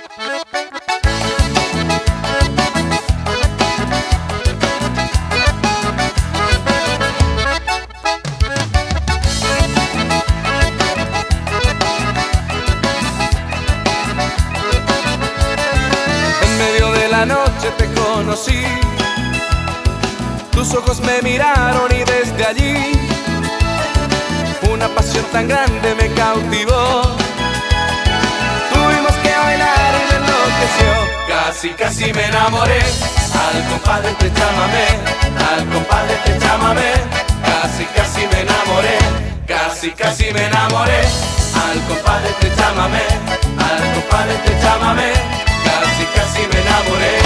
En medio de la noche te conocí, tus ojos me miraron y desde allí una pasión tan grande me cautivó. Tuvimos que bailar y me enloqueció. Casi, casi me enamoré. Al compadre te chámame, al compadre te chámame. Casi, casi me enamoré. Casi, casi me enamoré. Al compadre te chámame, al compadre te chámame. Casi, casi me enamoré.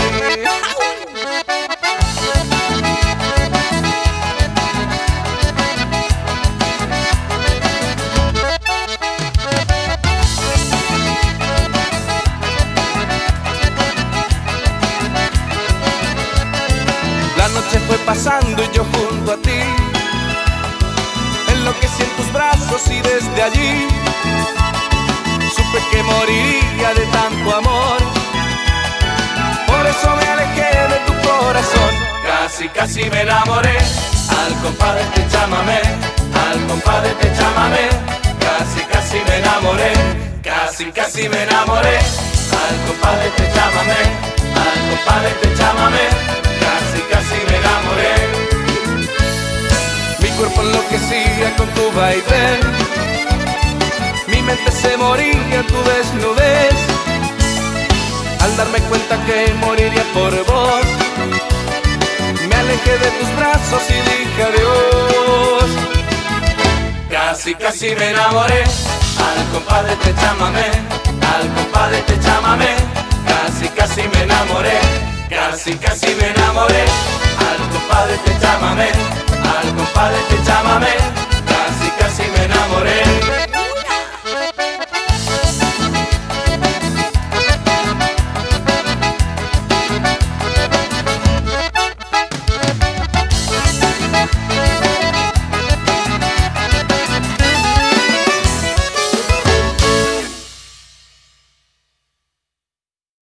La noche fue pasando y yo junto a ti enloquecí en tus brazos y desde allí supe que moriría de tanto amor. Por eso me alejé de tu corazón. Casi, casi me enamoré. Al compadre te chámame, al compadre te chámame. Casi, casi me enamoré. Casi, casi me enamoré. Al compadre te chámame, al compadre te chámame. Casi, casi me enamoré. Mi cuerpo enloquecía con tu vaivén, mi mente se moría en tu desnudez. Al darme cuenta que moriría por vos, me alejé de tus brazos y dije adiós. Casi, casi me enamoré. Al compadre te chámame, al compadre te chámame. Casi, casi me enamoré. Casi, casi me enamoré. Al compadre te chámame, al compadre te chámame. Casi, casi me enamoré.